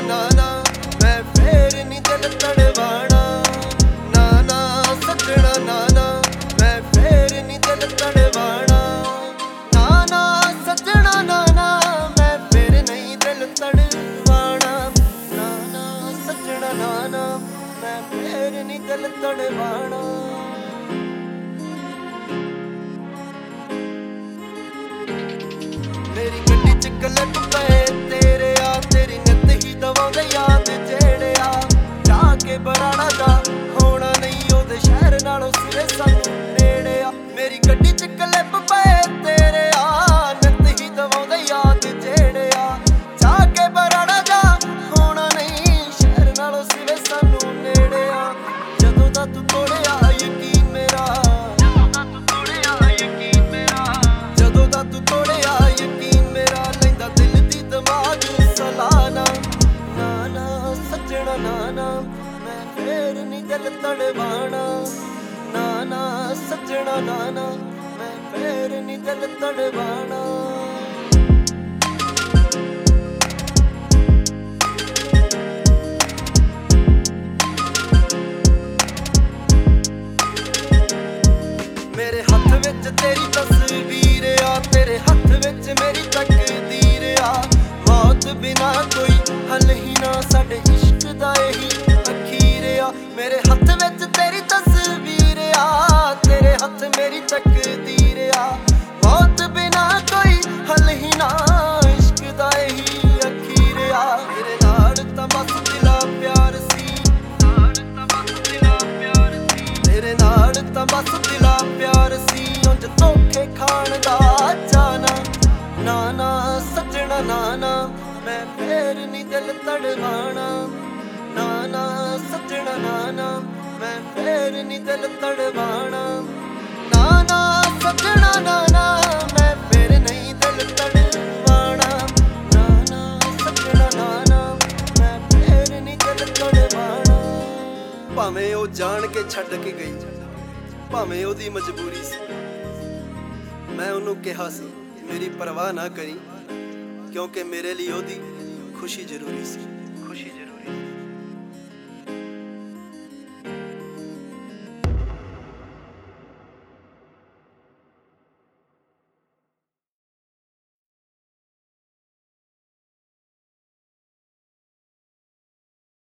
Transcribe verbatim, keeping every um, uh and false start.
ना ना मैं फेर नी दिल तड़वाना। ना ना सजना ना ना मैं फेर नी दिल तड़वाना। ना ना सजना ना ना मैं फेर नहीं दिल तड़वाना। ना ना सजना ना ना मैं फेर नी दिल तड़वाना। मेरी गड्डी च कलप पे तेरे आ, तेरी नित ही दवाउंदे याद जेड़े आ। जाके बराड़ा दा होना नहीं ओदे शहर नालों सिरे सानू नेड़े आ। मेरी गड्डी च कलप पे तेरे आ, नित ही दवाउंदे याद जेड़े आ। जाके बराड़ा दा होना नहीं शहर नालों सिरे सानू नेड़े आ। जदों दा तू तोड़िया यकीन मेरा, जदों दा तू तोड़िया यकीन मेरा, जदों दा तू तोड़िया यकीन मेरा लैंदा दिल दी दिमाग सलाना। ना ना सजना ना ना मैं फेर नी दिल तड़वाना। ना ना सजना ना ना मैं फेर नी दिल तड़वाना। मेरे हथ विच तेरी तस्वीर आ, तेरे हथ विच मेरी तकदीर आ। मौत बिना कोई हल ही ना साडे इश्क दा यही अखीर आ। मेरे हथ विच तेरी तस्वीर आ, तेरे हथ मेरी तकदीर आ। मौत बिना कोई हल ही ना इश्क दा यही अखीर आ। तेरे नाल तां बस दिला प्यार सी, नाल तां बस दिला प्यार सी, तेरे नाल तां बस दिला प्यार सी। उंज धोखे खाण दा जाना। ना ना सजना ना ना मैं फेर नी दिल तड़वाना। ना ना सजना ना ना मैं फेर नी दिल तड़वाना। ना ना सजना ना ना मैं फेर नहीं दिल तड़वाना। ना ना सजना ना ना मैं फेर नी दिल तड़वाना। भावें ओ जान के छड्ड के गई, भावें ओदी मजबूरी सी, मैं ओनू कहा सी मेरी परवाह ना करी, क्योंकि मेरे लिए ओदी खुशी जरूरी सी।